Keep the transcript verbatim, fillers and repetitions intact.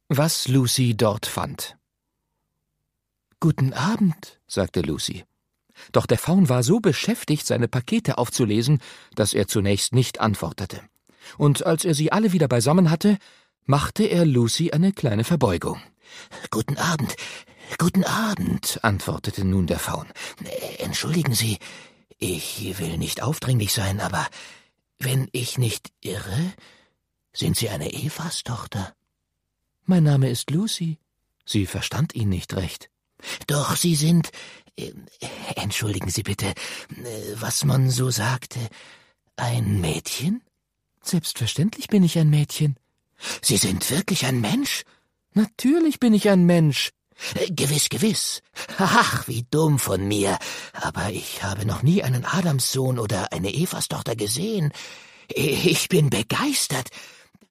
Was Lucy dort fand. »Guten Abend«, sagte Lucy. Doch der Faun war so beschäftigt, seine Pakete aufzulesen, dass er zunächst nicht antwortete. Und als er sie alle wieder beisammen hatte, machte er Lucy eine kleine Verbeugung. »Guten Abend, guten Abend«, antwortete nun der Faun. »Entschuldigen Sie, ich will nicht aufdringlich sein, aber wenn ich nicht irre, sind Sie eine Evas-Tochter?« »Mein Name ist Lucy.« Sie verstand ihn nicht recht. »Doch, Sie sind, äh, entschuldigen Sie bitte, äh, was man so sagte, ein Mädchen?« »Selbstverständlich bin ich ein Mädchen.« »Sie sind wirklich ein Mensch?« »Natürlich bin ich ein Mensch.« äh, »Gewiss, gewiss. Ach, wie dumm von mir. Aber ich habe noch nie einen Adamssohn oder eine Evastochter gesehen. Ich bin begeistert.